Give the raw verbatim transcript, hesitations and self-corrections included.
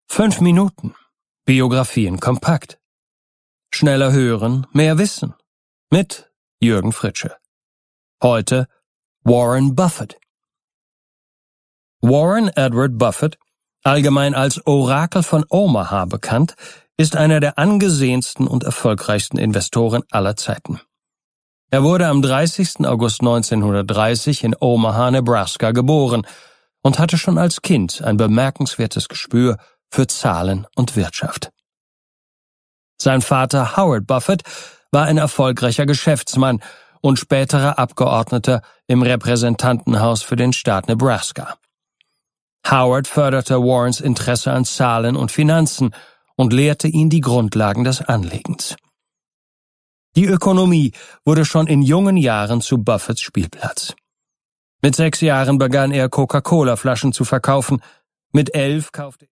Fünf Minuten. Biografien kompakt. Schneller hören, mehr wissen. Mit Jürgen Fritsche. Heute Warren Buffett. Warren Edward Buffett, allgemein als Orakel von Omaha bekannt, ist einer der angesehensten und erfolgreichsten Investoren aller Zeiten. Er wurde am dreißigsten August neunzehnhundertdreißig in Omaha, Nebraska geboren und hatte schon als Kind ein bemerkenswertes Gespür für Zahlen und Wirtschaft. Sein Vater Howard Buffett war ein erfolgreicher Geschäftsmann und späterer Abgeordneter im Repräsentantenhaus für den Staat Nebraska. Howard förderte Warrens Interesse an Zahlen und Finanzen und lehrte ihn die Grundlagen des Anlegens. Die Ökonomie wurde schon in jungen Jahren zu Buffetts Spielplatz. Mit sechs Jahren begann er Coca-Cola-Flaschen zu verkaufen, mit elf kaufte